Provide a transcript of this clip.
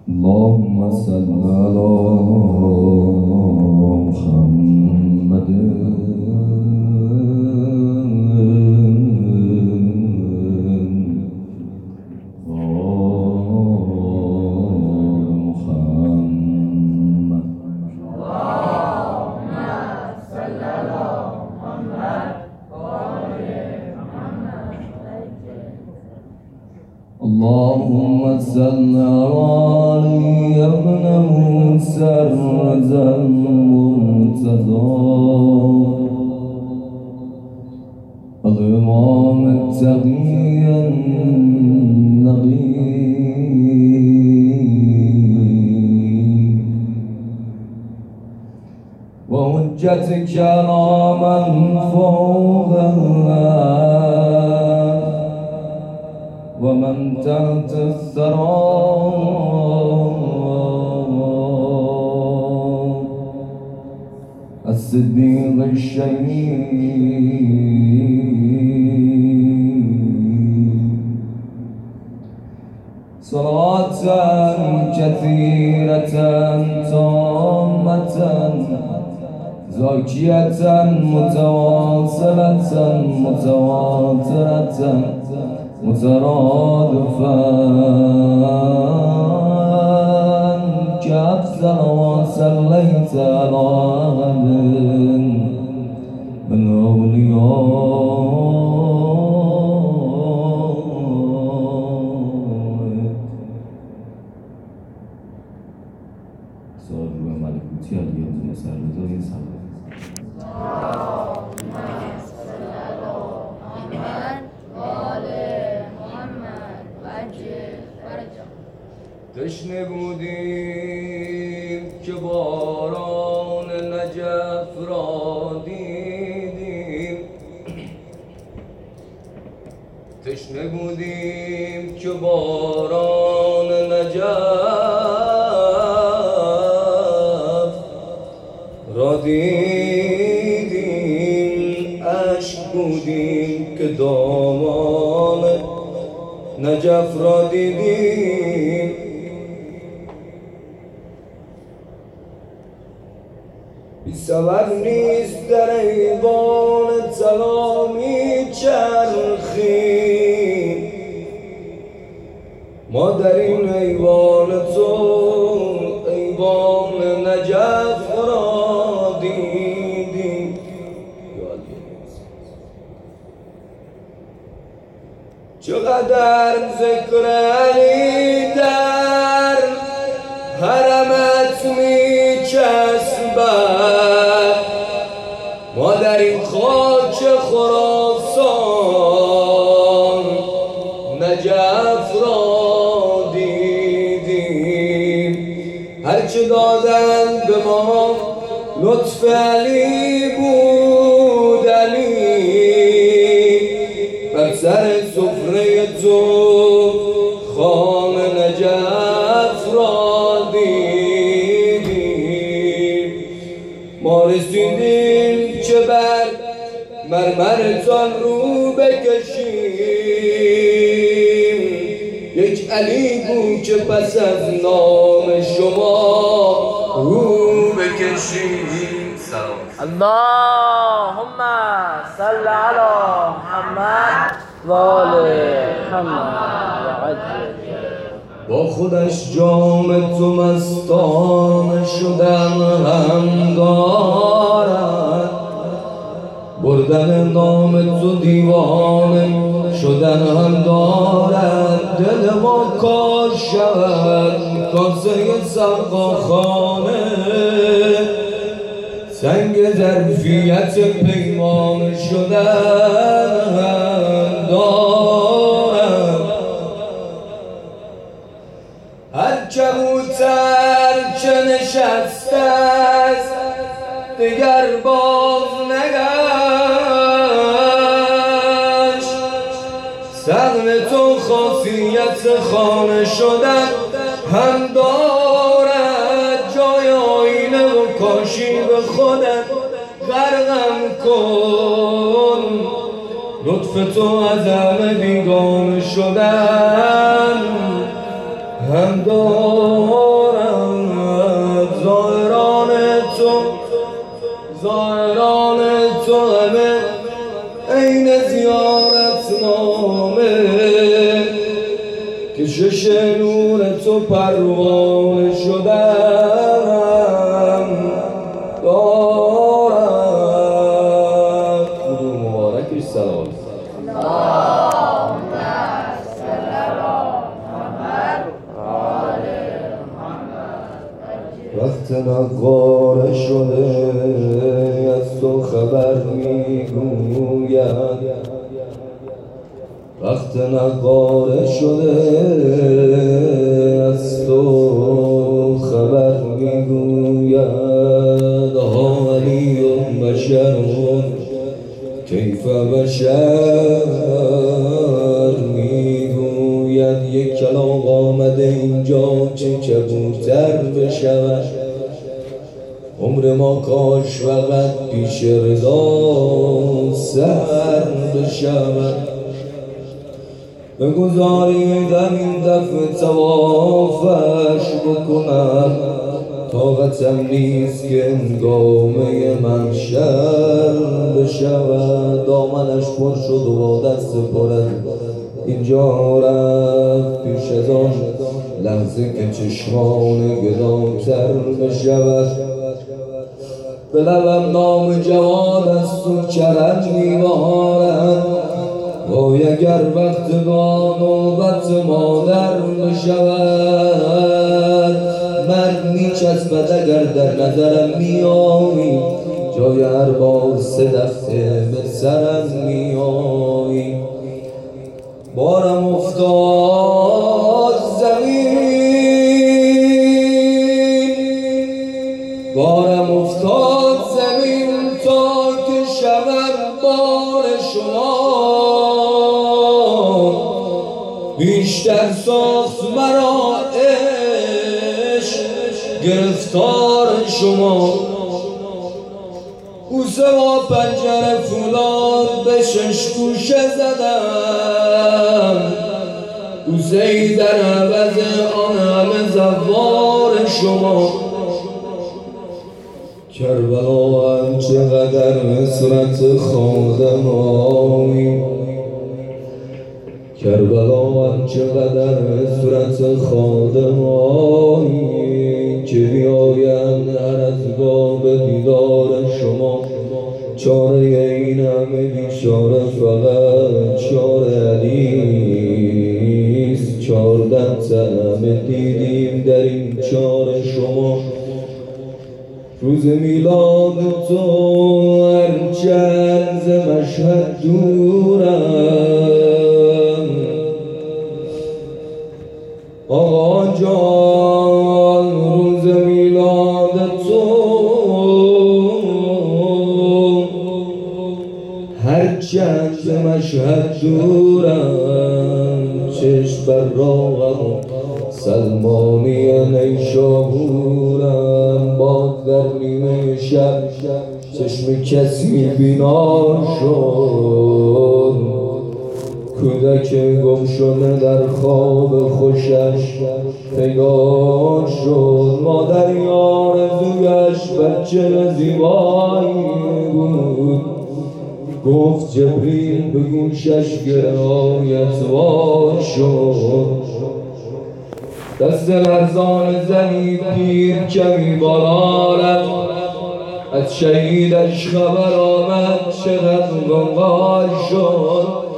اللهم صل على محمد اللهم صل على ابن موسى الرضا المرتضى الإمام التقي النقي وحجتك على من فوق ومن تحت الثرى الصديق الشهيد صلاة كثيرة تامة زاكية متواصلة متواترة مترادفا كأفضل وصليت على أحد من أوليائك صاحب ملكوتی علی ابن سررضای سلام تشنه بودیم که باران نجف را دیدیم تشنه بودیم که باران نجف را دیدیم اشک بودیم که دامان نجف را دیدیم بی سبب نیست در ایوان طلا میچرخیم ما در این ایوان تو ایوان نجف را دیدیم چقدر ذکر علی در حرمت میچسبد ما در این خاک خراسان نجف را دیدیم هرچه دادند به ما لطف علی بود علی بر سر سفره تو خام نجف را دیدیم ما رسیدیم که بر مرمرتان رو بکشیم یک علی بود که پس از نام شما رو بکشیم سلام اللهم صل على محمد و آل محمد و عجل با خودش جام تو مستانه شدن هم دارد بردن نام تو دیوانه شدن هم دارد دل ما کار شود کاسه سقاخانه سنگ ظرفیت پیمان شدن هم دارد هر کبوتر که نشسته است دیگر باز نگشت سهم تو خاصیت خانه شدن هم دارد جای آینه و کاشی به خودت غرقم کن لطف تو از همه بیگانه شدن هم دارد پروانه شدم دارد. خودو مبارکش سلام. وقت نقاره شده از تو خبر میگوید، وقت نقاره شده از تو خبر میگوید. ها علی بشر کیف بشر میگوید. یک کلاغ آمده اینجا چه کبوتر بشود. عمر ما کاش فقط پیش رضا سر بشود. بگذاریدم این دفعه توافش بکنم، طاقتم نیست که انگامه محشر بشود. دامنش پر شد و با دست پرد اینجا رفت پیش از آن لحظه که چشمان گداتر بشود. به لبم نام جوان از تو کرد میبارد. وای اگر وقتگاه نوبت مادر بشود. مرد میچسبد اگر در نظرم میایی، جای هر بار 3 دفعه به سرم میایی. بارم افتاد زمین، بارم افتاد زمین تا که شود بار شما. بیشتر ساخت مرا عشق گرفتار شما. بوسه با پنجره فولاد به 6 گوشه زدم. بوسه ای در عوض آن همه زوار شما. کربلا هم چقدر حسرت خادمایی، کربلا هم چقدر حسرت خادمایی که بیایند هر از گاه به دیدار شما. چاره این همه بیچاره فقط چاره علیست. 14 همه دیدیم در این چاره شما. روز میلاد تو هرچند ز مشهد دورم. آقا جان روز میلاد تو هرچند ز مشهد دورم. چشم بر راهم سلمانی نیشابورم. باد در نیمه شب چشم کسی بینا شد. کودک گم شده در خواب خوشش پیدا شد. مادر آرزویش بچه زیبایی بود. گفت جبریل به گوشش گرایت وار شد. دست لرزان زنی پیر کمی بالا رفت. از شهیدش خبر آمد چقدر غمغار شد.